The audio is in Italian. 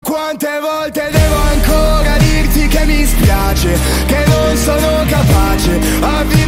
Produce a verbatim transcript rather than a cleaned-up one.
Quante volte devo ancora dirti che mi spiace, che non sono capace a vivere